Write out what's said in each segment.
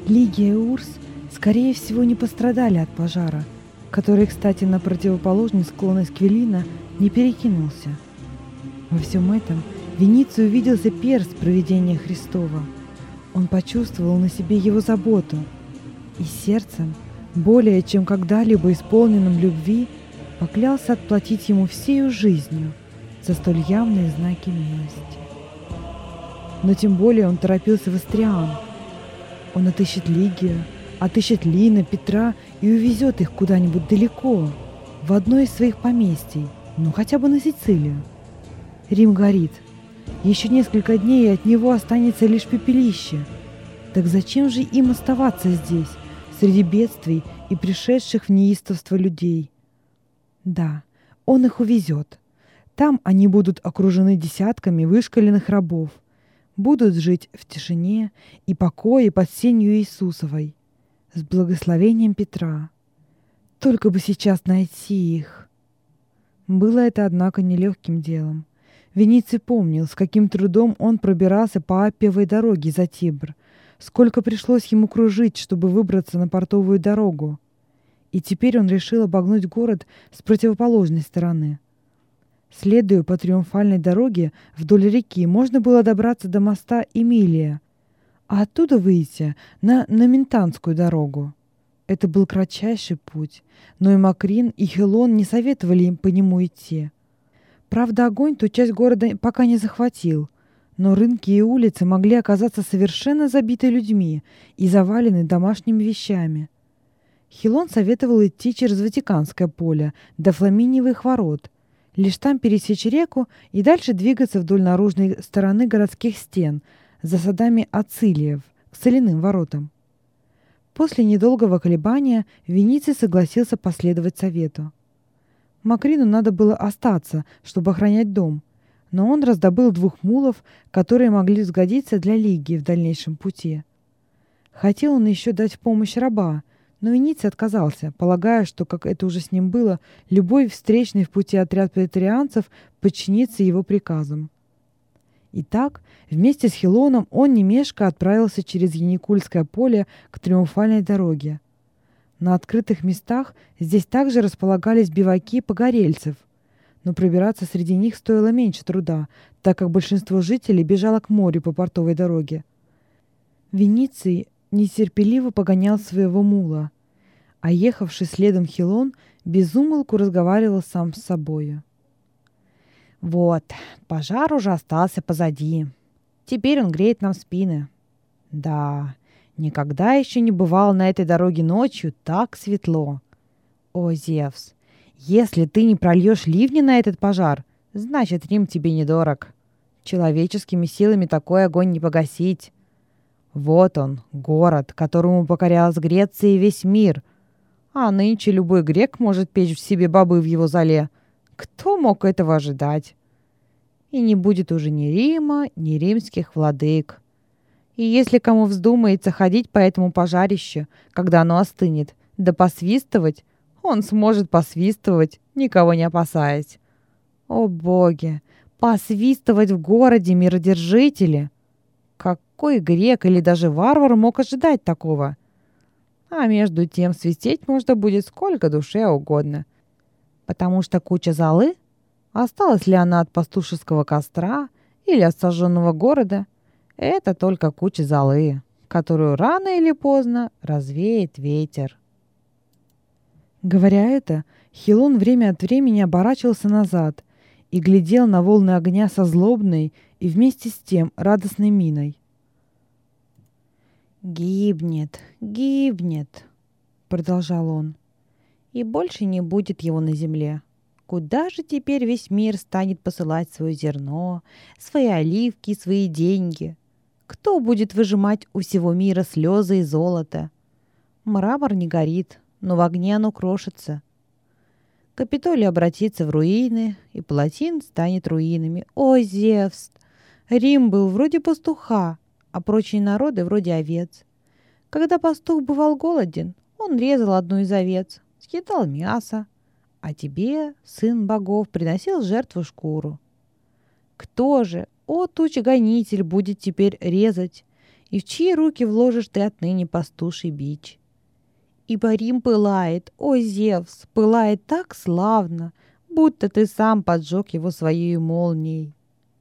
Лигия и Урс, скорее всего, не пострадали от пожара, который, кстати, на противоположный склон Эсквилина не перекинулся. Во всем этом Вениций увиделся перст провидения Христова. Он почувствовал на себе его заботу и сердцем, более чем когда-либо исполненным любви, поклялся отплатить ему всею жизнью за столь явные знаки милости. Но тем более он торопился в Астриан. Он отыщет Лигию, отыщет Лина, Петра и увезет их куда-нибудь далеко, в одно из своих поместий, ну хотя бы на Сицилию. Рим горит. Еще несколько дней, и от него останется лишь пепелище. Так зачем же им оставаться здесь, среди бедствий и пришедших в неистовство людей? Да, он их увезет. Там они будут окружены десятками вышколенных рабов, будут жить в тишине и покое под сенью Иисусовой, с благословением Петра. Только бы сейчас найти их. Было это, однако, нелегким делом. Вениций помнил, с каким трудом он пробирался по Аппиевой дороге за Тибр, сколько пришлось ему кружить, чтобы выбраться на портовую дорогу. И теперь он решил обогнуть город с противоположной стороны. Следуя по триумфальной дороге вдоль реки, можно было добраться до моста Эмилия, а оттуда выйти на Номентанскую дорогу. Это был кратчайший путь, но и Макрин, и Хилон не советовали им по нему идти. Правда, огонь ту часть города пока не захватил, но рынки и улицы могли оказаться совершенно забиты людьми и завалены домашними вещами. Хилон советовал идти через Ватиканское поле до Фламиниевых ворот, лишь там пересечь реку и дальше двигаться вдоль наружной стороны городских стен, за садами Ацилиев, к соляным воротам. После недолгого колебания Вениций согласился последовать совету. Макрину надо было остаться, чтобы охранять дом, но он раздобыл 2 мулов, которые могли сгодиться для Лигии в дальнейшем пути. Хотел он еще дать помощь раба, но Вениций отказался, полагая, что, как это уже с ним было, любой встречный в пути отряд претарианцев подчинится его приказам. Итак, вместе с Хилоном он не мешкая отправился через Яникульское поле к Триумфальной дороге. На открытых местах здесь также располагались биваки погорельцев, но пробираться среди них стоило меньше труда, так как большинство жителей бежало к морю по портовой дороге. Вениций нетерпеливо погонял своего мула, а ехавший следом Хилон без умолку разговаривал сам с собою. «Вот, пожар уже остался позади. Теперь он греет нам спины. Да, никогда еще не бывало на этой дороге ночью так светло. О, Зевс, если ты не прольешь ливни на этот пожар, значит, Рим тебе недорог. Человеческими силами такой огонь не погасить. Вот он, город, которому покорялась Греция и весь мир. А нынче любой грек может печь в себе бобы в его золе. Кто мог этого ожидать? И не будет уже ни Рима, ни римских владык. И если кому вздумается ходить по этому пожарищу, когда оно остынет, да посвистывать, он сможет посвистывать, никого не опасаясь. О боги! Посвистывать в городе миродержители! Какой грек или даже варвар мог ожидать такого? А между тем свистеть можно будет сколько душе угодно. Потому что куча золы, осталась ли она от пастушеского костра или от сожженного города, это только куча золы, которую рано или поздно развеет ветер. Говоря это, Хилон время от времени оборачивался назад и глядел на волны огня со злобной и вместе с тем радостной миной. «Гибнет, гибнет», — продолжал он, — «и больше не будет его на земле. Куда же теперь весь мир станет посылать свое зерно, свои оливки, свои деньги? Кто будет выжимать у всего мира слезы и золото? Мрамор не горит, но в огне оно крошится. Капитолий обратится в руины, и Палатин станет руинами. О, Зевс! Рим был вроде пастуха, а прочие народы вроде овец. Когда пастух бывал голоден, он резал одну из овец, съедал мясо, а тебе, сын богов, приносил в жертву шкуру. Кто же, о тучегонитель, будет теперь резать И в чьи руки вложишь ты отныне пастуший бич? Ибо Рим пылает, о Зевс, пылает так славно, будто ты сам поджег его своей молнией.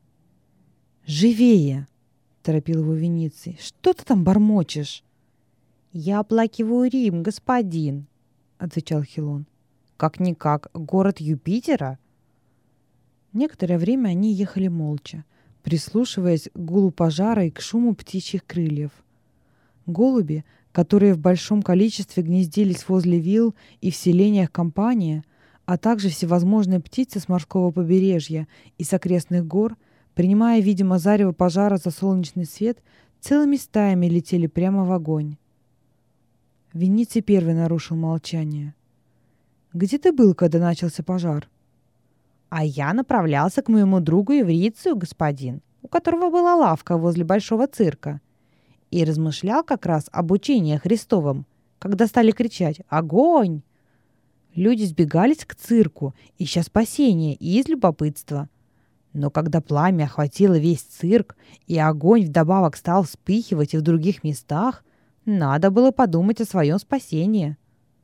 «Живее!» — торопил его Вениций. «Что ты там бормочешь?» «Я оплакиваю Рим, господин», — отвечал Хилон. «Как-никак, город Юпитера». Некоторое время они ехали молча, прислушиваясь к гулу пожара и к шуму птичьих крыльев. Голуби, которые в большом количестве гнездились возле вилл и в селениях компании, а также всевозможные птицы с морского побережья и с окрестных гор, принимая, видимо, зарево пожара за солнечный свет, целыми стаями летели прямо в огонь. Вениций первый нарушил молчание. «Где ты был, когда начался пожар?» «А я направлялся к моему другу Еврицию, господин, у которого была лавка возле большого цирка, и размышлял как раз об учении Христовом, когда стали кричать «Огонь!». Люди сбегались к цирку, ища спасения и из любопытства. Но когда пламя охватило весь цирк, и огонь вдобавок стал вспыхивать и в других местах, надо было подумать о своем спасении.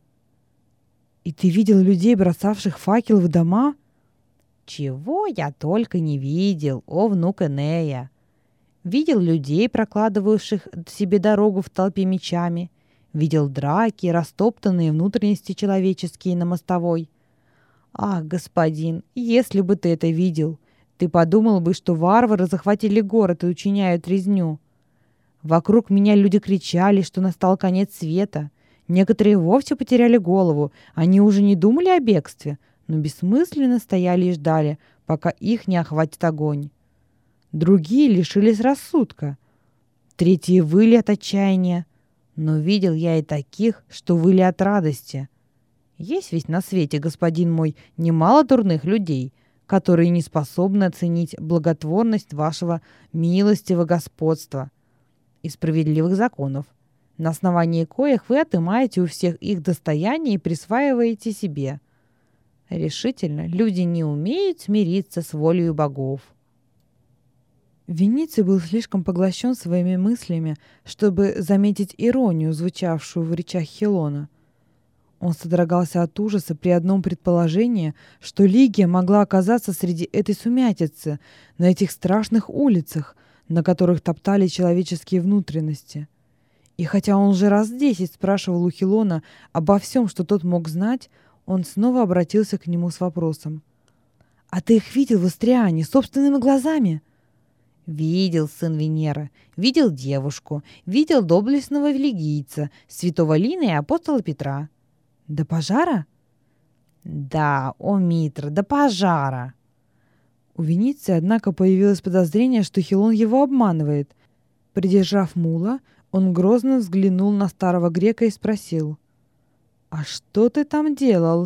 «И ты видел людей, бросавших факелы в дома?» Чего я только не видел, о внук Энея! Видел людей, прокладывавших себе дорогу в толпе мечами. Видел драки, растоптанные внутренности человеческие на мостовой. Ах, господин, если бы ты это видел, ты подумал бы, что варвары захватили город и учиняют резню. Вокруг меня люди кричали, что настал конец света. Некоторые вовсе потеряли голову, они уже не думали о бегстве, но бессмысленно стояли и ждали, пока их не охватит огонь. Другие лишились рассудка. Третьи выли от отчаяния. Но видел я и таких, что выли от радости. Есть ведь на свете, господин мой, немало дурных людей, которые не способны оценить благотворность вашего милостивого господства и справедливых законов, на основании коих вы отымаете у всех их достояние и присваиваете себе. Решительно, люди не умеют смириться с волею богов. Вениций был слишком поглощен своими мыслями, чтобы заметить иронию, звучавшую в речах Хилона. Он содрогался от ужаса при одном предположении, что Лигия могла оказаться среди этой сумятицы, на этих страшных улицах, на которых топтали человеческие внутренности. И хотя он уже раз 10 спрашивал у Хилона обо всем, что тот мог знать, он снова обратился к нему с вопросом. «А ты их видел в Астриане собственными глазами?» «Видел, сын Венеры, видел девушку, видел доблестного лигийца, святого Лина и апостола Петра». «До пожара?» «Да, о Митра, до пожара!» У Вениция, однако, появилось подозрение, что Хилон его обманывает. Придержав мула, он грозно взглянул на старого грека и спросил: «А что ты там делал?»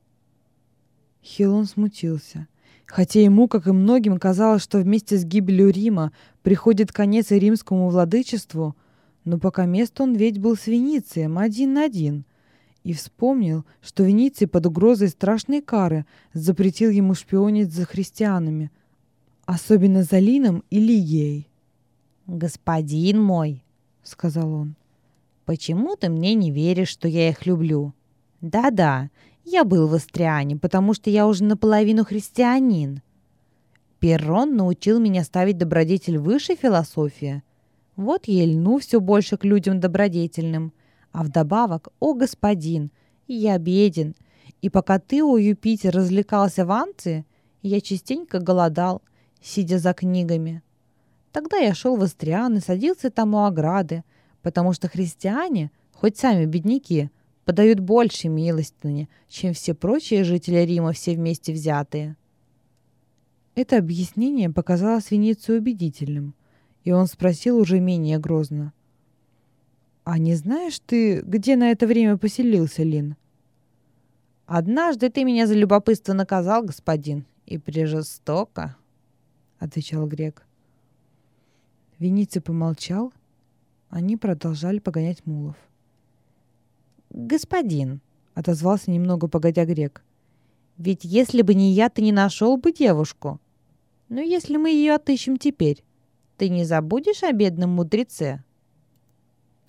Хилон смутился. Хотя ему, как и многим, казалось, что вместе с гибелью Рима приходит конец и римскому владычеству, но пока место он ведь был с Веницием один на один, и вспомнил, что Вениций под угрозой страшной кары запретил ему шпионить за христианами, особенно за Лином и Лигией. «Господин мой», — сказал он, — «почему ты мне не веришь, что я их люблю? Да-да, я был в Астриане, потому что я уже наполовину христианин. Перрон научил меня ставить добродетель выше философии. Вот я и льну все больше к людям добродетельным. А вдобавок, о господин, я беден, и пока ты, о Юпитер, развлекался в Анции, я частенько голодал, сидя за книгами. Тогда я шел в Астриан и садился там у ограды, потому что христиане, хоть сами бедняки, подают больше милостыни, чем все прочие жители Рима все вместе взятые». Это объяснение показалось Веницию убедительным, и он спросил уже менее грозно: «А не знаешь ты, где на это время поселился Лин?» «Однажды ты меня за любопытство наказал, господин, и прижестоко», — отвечал грек. Вениций помолчал. Они продолжали погонять мулов. «Господин», — отозвался немного погодя грек, — «ведь если бы не я, ты не нашел бы девушку. Но если мы ее отыщем теперь, ты не забудешь о бедном мудреце,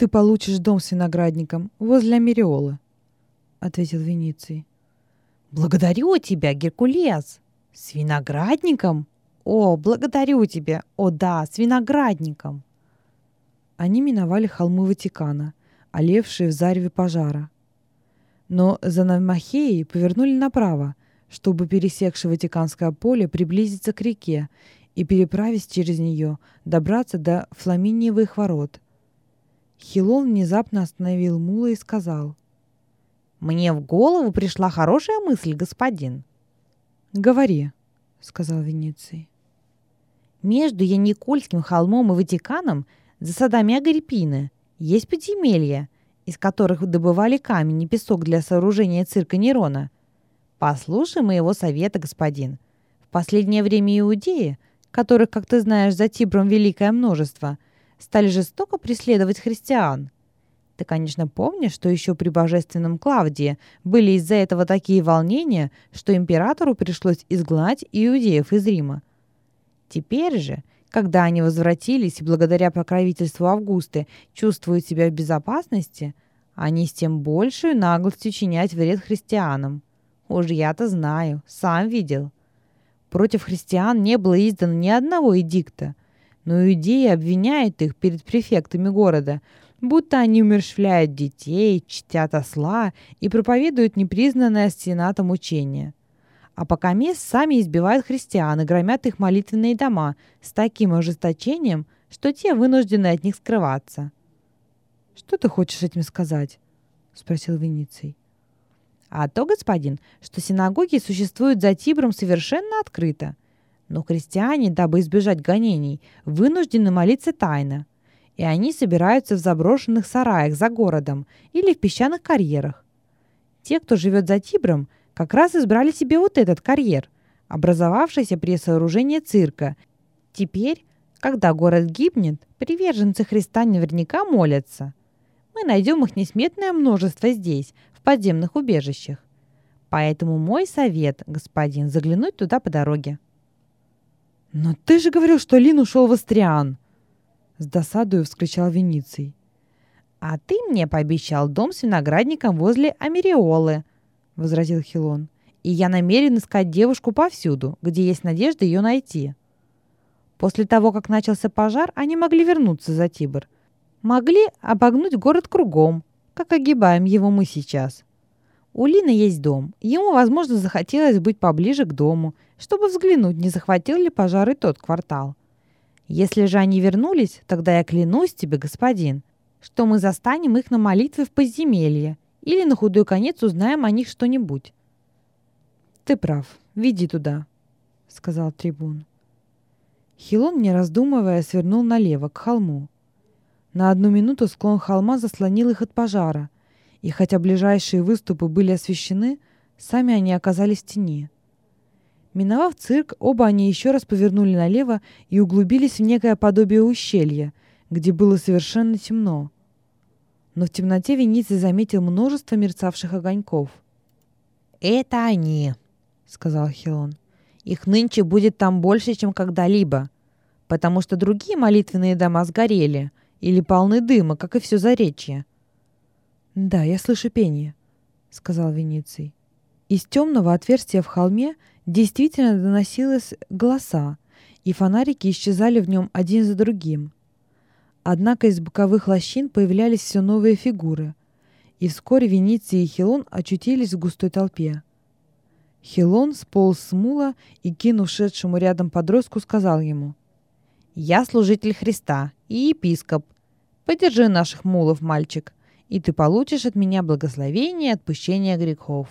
ты получишь дом с виноградником возле Америолы, ответил Вениций. Благодарю тебя, Геркулес! С виноградником? О, благодарю тебя! О да, с виноградником!» Они миновали холмы Ватикана, олевшие в зареве пожара. Но за Намахеей повернули направо, чтобы, пересекши Ватиканское поле, приблизиться к реке и, переправясь через нее, добраться до Фламиниевых ворот. Хилон внезапно остановил мула и сказал: «Мне в голову пришла хорошая мысль, господин». «Говори», — сказал Вениций. «Между Яникольским холмом и Ватиканом, за садами Агриппины, есть подземелья, из которых добывали камень и песок для сооружения цирка Нерона. Послушай моего совета, господин. В последнее время иудеи, которых, как ты знаешь, за Тибром великое множество, стали жестоко преследовать христиан. Ты, конечно, помнишь, что еще при божественном Клавдии были из-за этого такие волнения, что императору пришлось изгнать иудеев из Рима. Теперь же, когда они возвратились и благодаря покровительству Августы чувствуют себя в безопасности, они с тем большей наглостью чинять вред христианам. Уж я-то знаю, сам видел. Против христиан не было издано ни одного эдикта, но иудеи обвиняют их перед префектами города, будто они умерщвляют детей, чтят осла и проповедуют непризнанное сенатом учение. А покамест сами избивают христиан и громят их молитвенные дома с таким ожесточением, что те вынуждены от них скрываться. «Что ты хочешь этим сказать?» — спросил Вениций. «А то, господин, что синагоги существуют за Тибром совершенно открыто. Но христиане, дабы избежать гонений, вынуждены молиться тайно. И они собираются в заброшенных сараях за городом или в песчаных карьерах. Те, кто живет за Тибром, как раз избрали себе вот этот карьер, образовавшийся при сооружении цирка. Теперь, когда город гибнет, приверженцы Христа наверняка молятся. Мы найдем их несметное множество здесь, в подземных убежищах. Поэтому мой совет, господин, заглянуть туда по дороге». «Но ты же говорил, что Лин ушел в Астриан!» С досадою вскричал Вениций. «А ты мне пообещал дом с виноградником возле Америолы», — возразил Хилон. «И я намерен искать девушку повсюду, где есть надежда ее найти». После того, как начался пожар, они могли вернуться за Тибр. Могли обогнуть город кругом, как огибаем его мы сейчас. У Лины есть дом. Ему, возможно, захотелось быть поближе к дому, чтобы взглянуть, не захватил ли пожар и тот квартал. Если же они вернулись, тогда я клянусь тебе, господин, что мы застанем их на молитве в подземелье или на худой конец узнаем о них что-нибудь». «Ты прав. Веди туда», — сказал трибун. Хилон, не раздумывая, свернул налево, к холму. На одну минуту склон холма заслонил их от пожара, и хотя ближайшие выступы были освещены, сами они оказались в тени. Миновав цирк, оба они еще раз повернули налево и углубились в некое подобие ущелья, где было совершенно темно. Но в темноте Вениций заметил множество мерцавших огоньков. «Это они», — сказал Хилон. «Их нынче будет там больше, чем когда-либо, потому что другие молитвенные дома сгорели или полны дыма, как и все Заречье». «Да, я слышу пение», — сказал Вениций. Из темного отверстия в холме действительно доносились голоса, и фонарики исчезали в нем один за другим. Однако из боковых лощин появлялись все новые фигуры, и вскоре Вениций и Хилон очутились в густой толпе. Хилон сполз с мула и, кинув шедшему рядом подростку, сказал ему: «Я служитель Христа и епископ. Подержи наших мулов, мальчик, и ты получишь от меня благословение и отпущение грехов».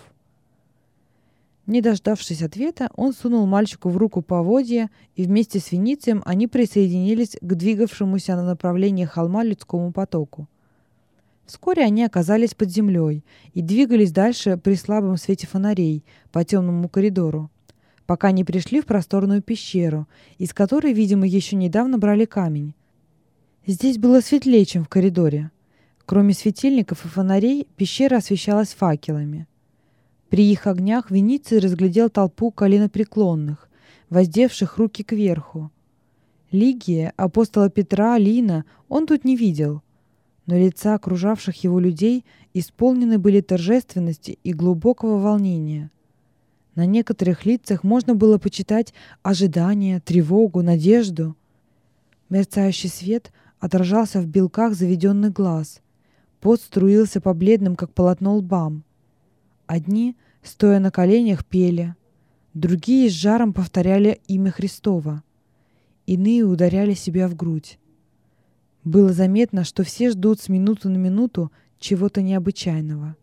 Не дождавшись ответа, он сунул мальчику в руку поводья, и вместе с Веницием они присоединились к двигавшемуся на направлении холма людскому потоку. Вскоре они оказались под землей и двигались дальше при слабом свете фонарей по темному коридору, пока не пришли в просторную пещеру, из которой, видимо, еще недавно брали камень. Здесь было светлее, чем в коридоре. Кроме светильников и фонарей, пещера освещалась факелами. При их огнях Вениций разглядел толпу коленопреклонных, воздевших руки кверху. Лигия, апостола Петра, Лина он тут не видел. но лица окружавших его людей исполнены были торжественности и глубокого волнения. На некоторых лицах можно было почитать ожидание, тревогу, надежду. Мерцающий свет отражался в белках заведенных глаз. Пот струился по бледным, как полотно, лбам. Одни, стоя на коленях, пели, другие с жаром повторяли имя Христова. Иные ударяли себя в грудь. Было заметно, что все ждут с минуты на минуту чего-то необычайного.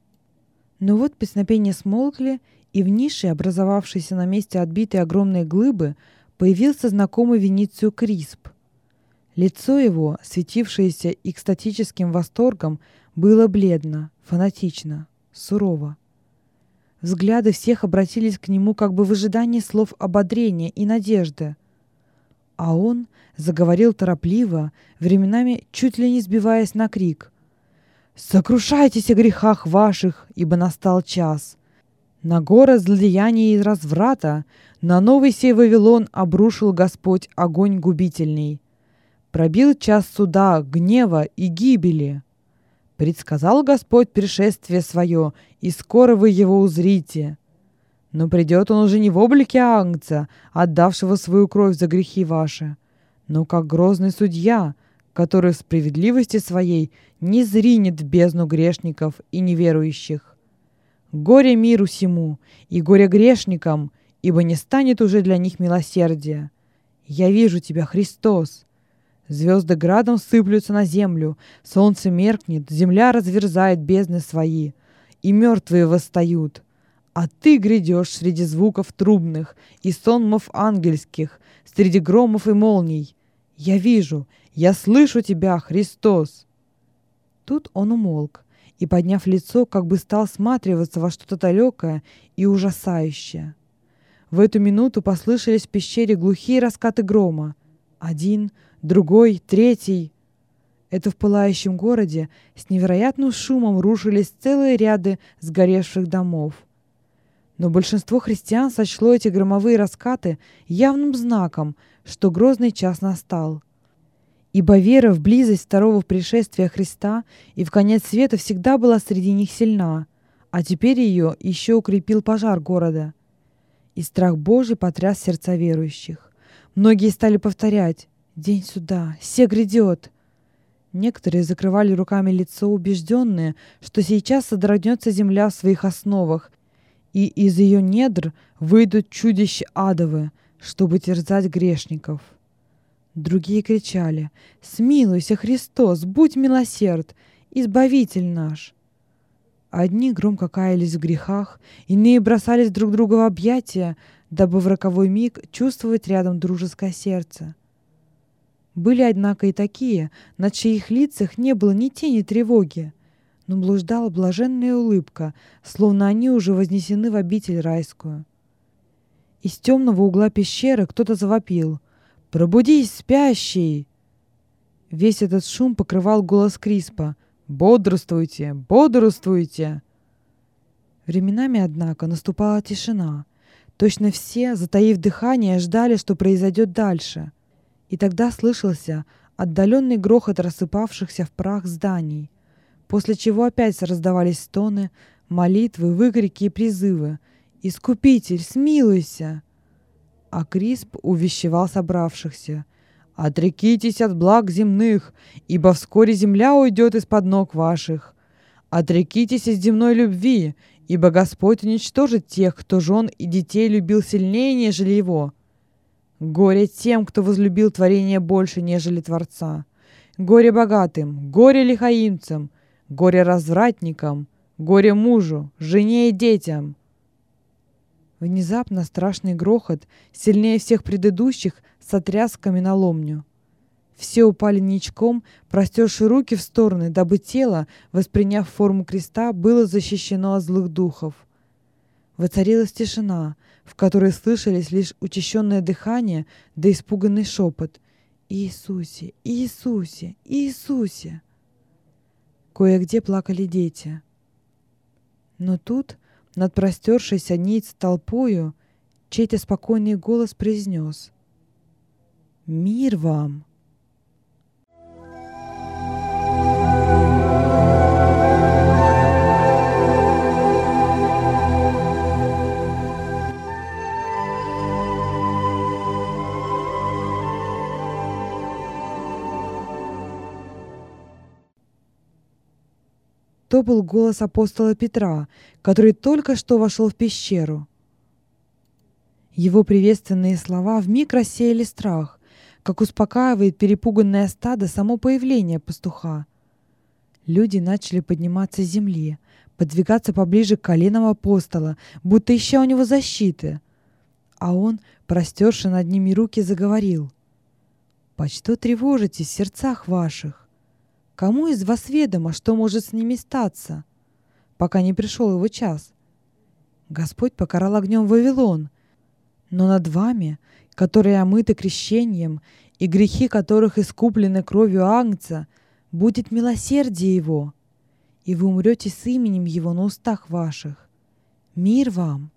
Но вот песнопения смолкли, и в нише, образовавшейся на месте отбитой огромной глыбы, появился знакомый Веницию Крисп. Лицо его, светившееся экстатическим восторгом, было бледно, фанатично, сурово. Взгляды всех обратились к нему как бы в ожидании слов ободрения и надежды. А он заговорил торопливо, временами чуть ли не сбиваясь на крик. «Сокрушайтесь о грехах ваших, ибо настал час. На город злодеяния и разврата, на новый сей Вавилон обрушил Господь огонь губительный. Пробил час суда, гнева и гибели. Предсказал Господь пришествие свое, и скоро вы его узрите. Но придет он уже не в облике агнца, отдавшего свою кровь за грехи ваши, но как грозный судья, который в справедливости своей не зринет в бездну грешников и неверующих. Горе миру сему и горе грешникам, ибо не станет уже для них милосердия. Я вижу тебя, Христос. Звезды градом сыплются на землю, солнце меркнет, земля разверзает бездны свои, и мертвые восстают. А ты грядешь среди звуков трубных и сонмов ангельских, среди громов и молний. Я вижу, я слышу тебя, Христос!» Тут он умолк и, подняв лицо, как бы стал всматриваться во что-то далекое и ужасающее. В эту минуту послышались в пещере глухие раскаты грома. Один, другой, третий. Это в пылающем городе с невероятным шумом рушились целые ряды сгоревших домов. Но большинство христиан сочло эти громовые раскаты явным знаком, что грозный час настал. Ибо вера в близость второго пришествия Христа и в конец света всегда была среди них сильна, а теперь ее еще укрепил пожар города. И страх Божий потряс сердца верующих. Многие стали повторять: «День суда, се грядет». Некоторые закрывали руками лицо, убежденные, что сейчас содрогнется земля в своих основах, и из ее недр выйдут чудища адовы, чтобы терзать грешников. Другие кричали: «Смилуйся, Христос, будь милосерд, избавитель наш!» Одни громко каялись в грехах, иные бросались друг друга в объятия, дабы в роковой миг чувствовать рядом дружеское сердце. Были, однако, и такие, на чьих лицах не было ни тени тревоги, но блуждала блаженная улыбка, словно они уже вознесены в обитель райскую. Из темного угла пещеры кто-то завопил: «Пробудись, спящий!» Весь этот шум покрывал голос Криспа: «Бодрствуйте! Бодрствуйте!» Временами, однако, наступала тишина. Точно все, затаив дыхание, ждали, что произойдет дальше. И тогда слышался отдаленный грохот рассыпавшихся в прах зданий, после чего опять раздавались стоны, молитвы, выкрики и призывы: «Искупитель, смилуйся!» А Крисп увещевал собравшихся: «Отрекитесь от благ земных, ибо вскоре земля уйдет из-под ног ваших. Отрекитесь от земной любви, ибо Господь уничтожит тех, кто жен и детей любил сильнее, нежели Его. Горе тем, кто возлюбил творение больше, нежели Творца. Горе богатым, горе лихаимцам, горе развратникам, горе мужу, жене и детям». Внезапно страшный грохот, сильнее всех предыдущих, сотряс каменоломню. Все упали ничком, простерши руки в стороны, дабы тело, восприняв форму креста, было защищено от злых духов. Воцарилась тишина, в которой слышались лишь учащенное дыхание да испуганный шепот: «Иисусе! Иисусе! Иисусе!» Кое-где плакали дети. Но тут, над простершейся ниц толпою, чей-то спокойный голос произнес: «Мир вам!» То был голос апостола Петра, который только что вошел в пещеру. Его приветственные слова вмиг рассеяли страх, как успокаивает перепуганное стадо само появление пастуха. Люди начали подниматься с земли, подвигаться поближе к коленам апостола, будто ища у него защиты. А он, простерши над ними руки, заговорил: «Почто тревожитесь в сердцах ваших? Кому из вас ведомо, что может с ними статься, пока не пришел его час? Господь покарал огнем Вавилон, но над вами, которые омыты крещением и грехи которых искуплены кровью Агнца, будет милосердие Его, и вы умрете с именем Его на устах ваших. Мир вам!»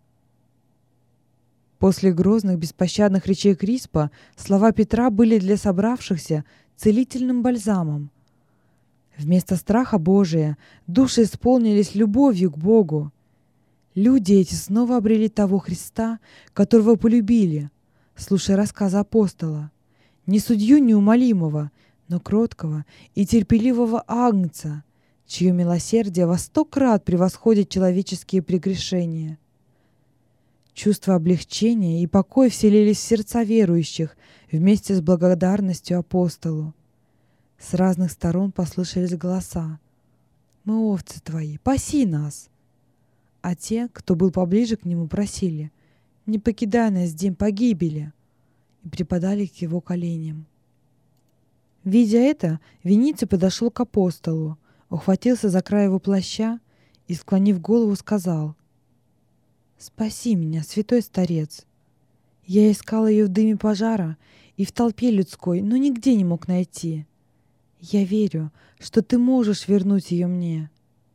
После грозных беспощадных речей Криспа слова Петра были для собравшихся целительным бальзамом. Вместо страха Божия души исполнились любовью к Богу. Люди эти снова обрели того Христа, которого полюбили, слушая рассказы апостола, не судью неумолимого, но кроткого и терпеливого Агнца, чье милосердие во 100 крат превосходит человеческие прегрешения. Чувство облегчения и покой вселились в сердца верующих вместе с благодарностью апостолу. С разных сторон послышались голоса: «Мы овцы твои, паси нас!» А те, кто был поближе к нему, просили: «Не покидай нас в день погибели!» и припадали к его коленям. Видя это, Вениций подошел к апостолу, ухватился за край его плаща и, склонив голову, сказал: «Спаси меня, святой старец! Я искал ее в дыме пожара и в толпе людской, но нигде не мог найти. Я верю, что ты можешь вернуть ее мне».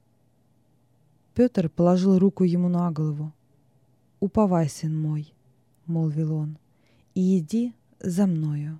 Петр положил руку ему на голову. «Уповай, сын мой, — молвил он, — и иди за мною».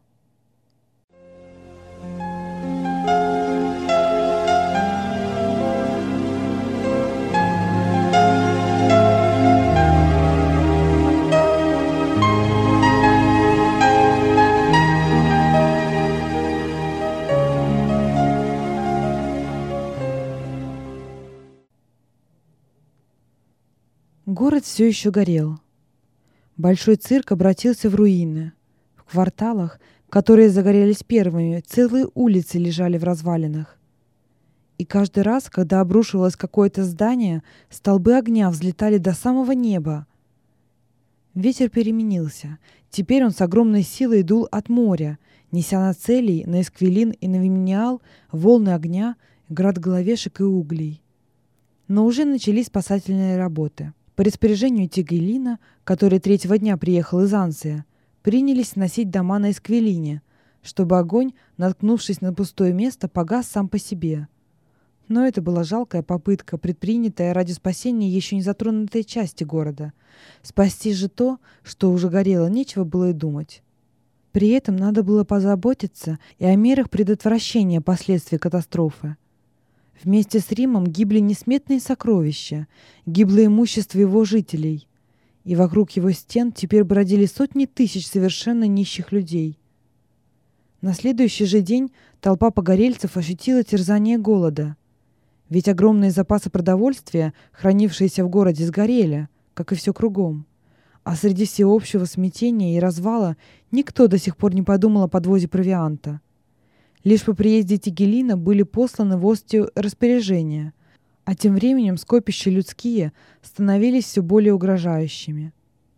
Город все еще горел. Большой цирк обратился в руины. В кварталах, которые загорелись первыми, целые улицы лежали в развалинах. И каждый раз, когда обрушивалось какое-то здание, столбы огня взлетали до самого неба. Ветер переменился. Теперь он с огромной силой дул от моря, неся на Целий, на Эсквилин и на Вимниал волны огня, град головешек и углей. Но уже начались спасательные работы. По распоряжению Тигелина, который 3-го дня приехал из Ансия, принялись сносить дома на Эсквилине, чтобы огонь, наткнувшись на пустое место, погас сам по себе. Но это была жалкая попытка, предпринятая ради спасения еще не затронутой части города. Спасти же то, что уже горело, нечего было и думать. При этом надо было позаботиться и о мерах предотвращения последствий катастрофы. Вместе с Римом гибли несметные сокровища, гибло имущество его жителей, и вокруг его стен теперь бродили сотни тысяч совершенно нищих людей. На следующий же день толпа погорельцев ощутила терзание голода. Ведь огромные запасы продовольствия, хранившиеся в городе, сгорели, как и все кругом. А среди всеобщего смятения и развала никто до сих пор не подумал о подвозе провианта. Лишь по приезде Тигелина были посланы в Остию распоряжения, а тем временем скопища людские становились все более угрожающими.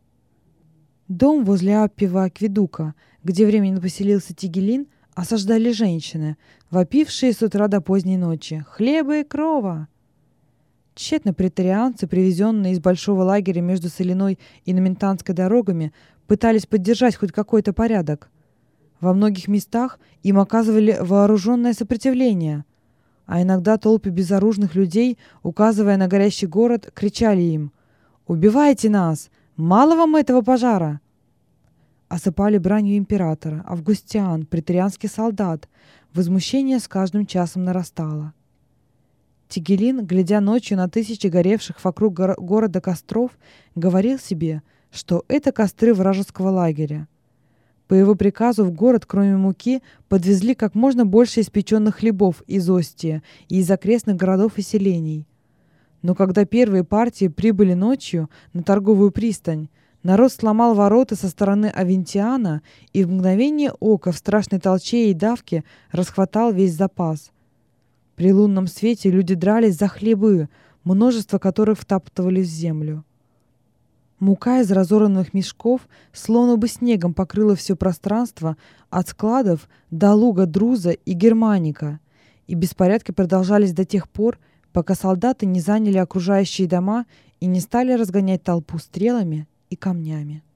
Дом возле Аппиева акведука, где временно поселился Тигелин, осаждали женщины, вопившие с утра до поздней ночи: «Хлеба и крова!». Тщетно претарианцы, привезенные из большого лагеря между Соляной и Номентанской дорогами, пытались поддержать хоть какой-то порядок. Во многих местах им оказывали вооруженное сопротивление, а иногда толпы безоружных людей, указывая на горящий город, кричали им: «Убивайте нас! Мало вам этого пожара!». Осыпали бранью императора, Августиан, претарианский солдат. Возмущение с каждым часом нарастало. Тигелин, глядя ночью на тысячи горевших вокруг города костров, говорил себе, что это костры вражеского лагеря. По его приказу в город, кроме муки, подвезли как можно больше испеченных хлебов из Остия и из окрестных городов и селений. Но когда первые партии прибыли ночью на торговую пристань, народ сломал ворота со стороны Авентиана и в мгновение ока в страшной толчее и давке расхватал весь запас. При лунном свете люди дрались за хлебы, множество которых втаптывали в землю. Мука из разорванных мешков словно бы снегом покрыла все пространство от складов до луга Друза и Германика, и беспорядки продолжались до тех пор, пока солдаты не заняли окружающие дома и не стали разгонять толпу стрелами и камнями.